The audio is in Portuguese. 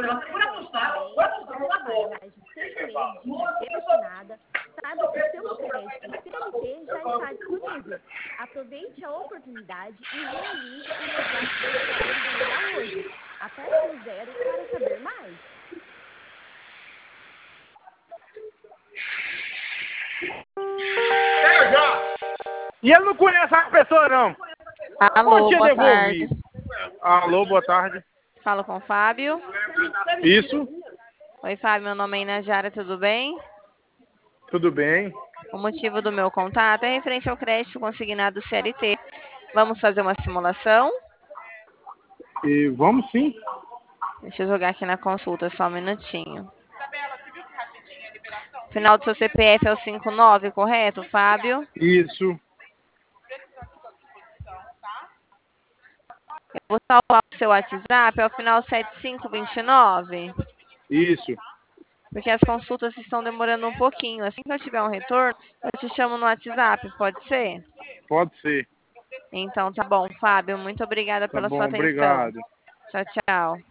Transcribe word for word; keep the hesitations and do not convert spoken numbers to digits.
trabalha mais de seis meses de carteira assinada, saiba que o seu crédito C L T já está disponível. Aproveite a oportunidade e realize o resgate brasileiro ainda hoje. Aperte o zero para saber mais. E ele não conhece a pessoa, não. Alô, boa tarde. Alô, boa tarde. Falo com o Fábio. Isso, Oi, Fábio, meu nome é Inajara, tudo bem? tudo bem. O motivo do meu contato é referente ao crédito consignado C L T. Vamos fazer uma simulação? E vamos sim. Deixa eu jogar aqui na consulta, só um minutinho. O final do seu C P F é o cinquenta e nove, correto, Fábio? Isso, Eu vou salvar o seu WhatsApp, é o final setenta e cinco vinte e nove. isso. Porque as consultas estão demorando um pouquinho. Assim que eu tiver um retorno, eu te chamo no WhatsApp, pode ser? Pode ser. Então tá bom, Fábio. Muito obrigada Tá pela bom, sua atenção. obrigado. Tchau, tchau.